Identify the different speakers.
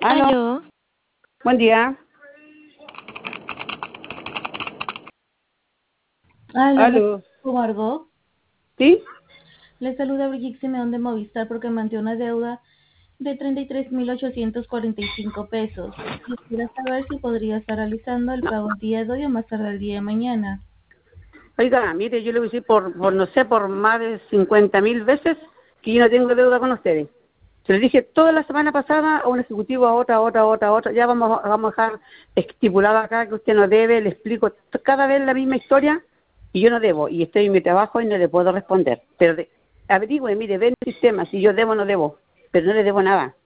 Speaker 1: Aló,
Speaker 2: Aló,
Speaker 1: buen día.
Speaker 3: Hola,
Speaker 1: Aló,
Speaker 3: Margot.
Speaker 1: ¿sí?
Speaker 3: Le saluda Brigitte Simeón de Movistar porque mantiene una deuda de 33.845 pesos. Quisiera saber si podría estar realizando el pago el día de hoy o más tarde el día de mañana.
Speaker 1: Oiga, mire, yo le voy a decir no sé, por más de 50.000 veces que yo no tengo deuda con ustedes. Se lo dije toda la semana pasada a un ejecutivo, a otra. Ya vamos a dejar estipulado acá que usted no debe, le explico cada vez la misma historia y yo no debo. Y estoy en mi trabajo y no le puedo responder. Pero averigüe, mire, ve el sistema, si yo debo o no debo, pero no le debo nada.